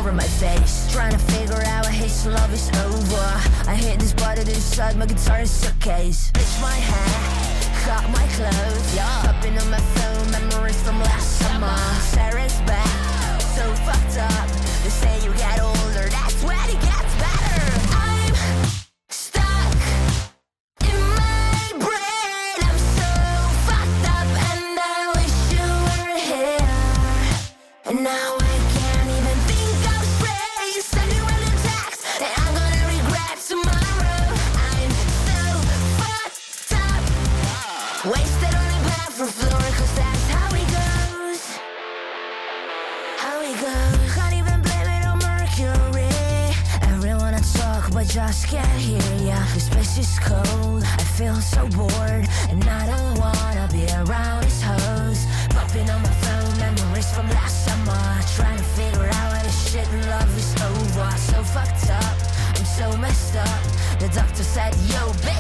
over my face, trying to figure out why his love is over. I hit this button inside my guitar suitcase. Bitch my hair, cut my clothes, tapping on my phone, memories from last summer. Sarah's back, so fucked up. They say you get older, that's when it gets better. I'm stuck in my brain, I'm so fucked up, and I wish you were here. And now I can't even think of straight. Send you a text that I'm gonna regret tomorrow. I'm so fucked up, wasted on a bathroom floor, cause that's how it goes. How it goes. Can't even blame it on Mercury. I really wanna talk but just can't hear ya. The space is cold, I feel so bored, and I don't wanna be around these hoes. Popping on my phone, memories from last summer, trying to figure out why this shit in love is over. So fucked up, I'm so messed up. The doctor said, yo, bitch,